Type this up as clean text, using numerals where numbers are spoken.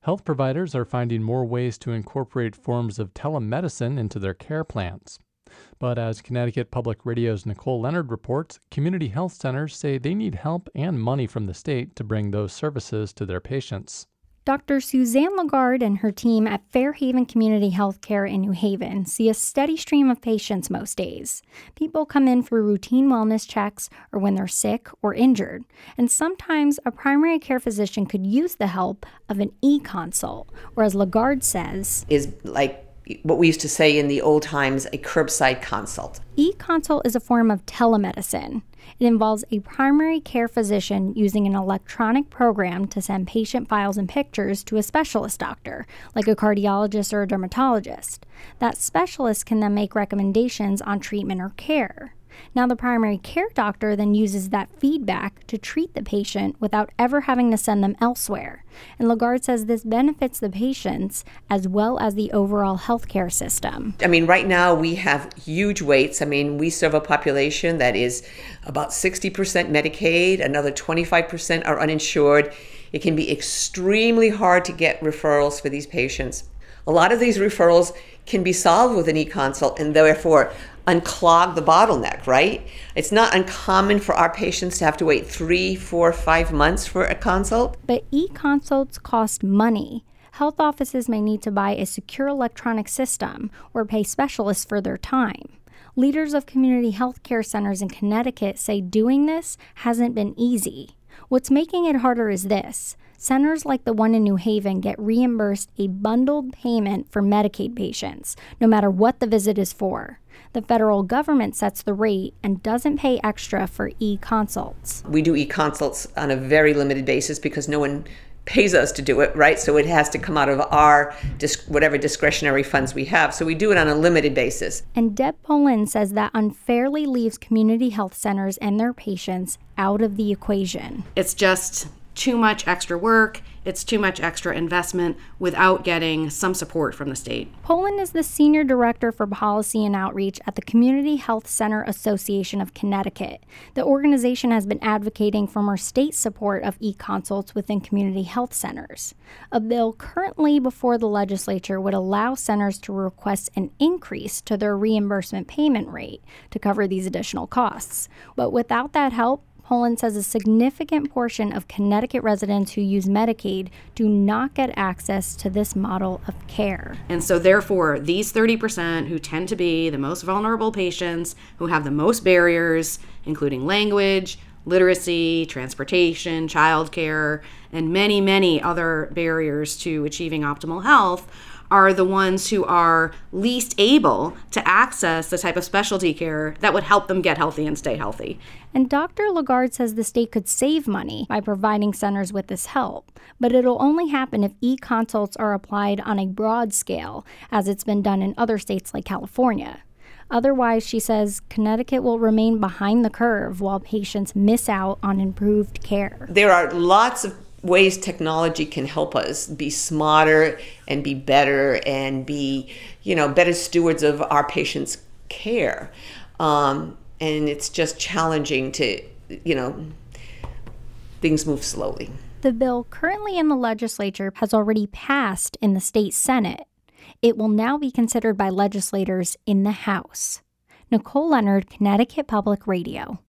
Health providers are finding more ways to incorporate forms of telemedicine into their care plans. But as Connecticut Public Radio's Nicole Leonard reports, community health centers say they need help and money from the state to bring those services to their patients. Dr. Suzanne Lagarde and her team at Fairhaven Community Healthcare in New Haven see a steady stream of patients most days. People come in for routine wellness checks or when they're sick or injured, and sometimes a primary care physician could use the help of an e-consult, or as Lagarde says, is like what we used to say in the old times, a curbside consult. E-consult is a form of telemedicine. It involves a primary care physician using an electronic program to send patient files and pictures to a specialist doctor, like a cardiologist or a dermatologist. That specialist can then make recommendations on treatment or care. Now, the primary care doctor then uses that feedback to treat the patient without ever having to send them elsewhere. And Lagarde says this benefits the patients as well as the overall healthcare system. Right now we have huge waits. We serve a population that is about 60% Medicaid, another 25% are uninsured. It can be extremely hard to get referrals for these patients. A lot of these referrals can be solved with an e-consult and therefore unclog the bottleneck, right? It's not uncommon for our patients to have to wait 3, 4, 5 months for a consult. But e-consults cost money. Health offices may need to buy a secure electronic system or pay specialists for their time. Leaders of community health care centers in Connecticut say doing this hasn't been easy. What's making it harder is this. Centers like the one in New Haven get reimbursed a bundled payment for Medicaid patients, no matter what the visit is for. The federal government sets the rate and doesn't pay extra for e-consults. We do e-consults on a very limited basis because no one pays us to do it, right? So it has to come out of our whatever discretionary funds we have. So we do it on a limited basis. And Deb Poland says that unfairly leaves community health centers and their patients out of the equation. It's just too much extra work. It's too much extra investment without getting some support from the state. Poland is the Senior Director for Policy and Outreach at the Community Health Center Association of Connecticut. The organization has been advocating for more state support of e-consults within community health centers. A bill currently before the legislature would allow centers to request an increase to their reimbursement payment rate to cover these additional costs. But without that help, Poland says a significant portion of Connecticut residents who use Medicaid do not get access to this model of care. And so therefore, these 30% who tend to be the most vulnerable patients, who have the most barriers, including language, literacy, transportation, childcare, and many, many other barriers to achieving optimal health, are the ones who are least able to access the type of specialty care that would help them get healthy and stay healthy. And Dr. Lagarde says the state could save money by providing centers with this help, but it'll only happen if e-consults are applied on a broad scale, as it's been done in other states like California. Otherwise, she says, Connecticut will remain behind the curve while patients miss out on improved care. There are lots of ways technology can help us be smarter and be better and be, better stewards of our patients' care. And it's just challenging to, things move slowly. The bill currently in the legislature has already passed in the state Senate. It will now be considered by legislators in the House. Nicole Leonard, Connecticut Public Radio.